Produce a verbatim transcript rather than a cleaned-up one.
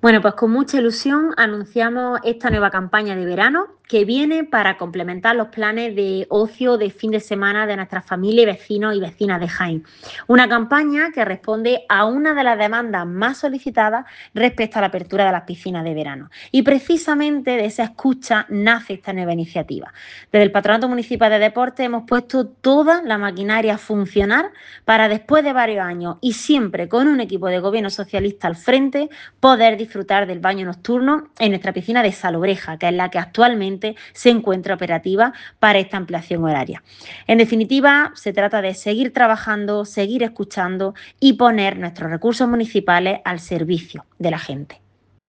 Bueno, pues con mucha ilusión anunciamos esta nueva campaña de verano que viene para complementar los planes de ocio de fin de semana de nuestras familias, vecinos y vecinas de Jaén. Una campaña que responde a una de las demandas más solicitadas respecto a la apertura de las piscinas de verano. Y precisamente de esa escucha nace esta nueva iniciativa. Desde el Patronato Municipal de Deportes hemos puesto toda la maquinaria a funcionar para después de varios años y siempre con un equipo de gobierno socialista al frente poder disfrutar del baño nocturno en nuestra piscina de Salobreja, que es la que actualmente se encuentra operativa para esta ampliación horaria. En definitiva, se trata de seguir trabajando, seguir escuchando y poner nuestros recursos municipales al servicio de la gente.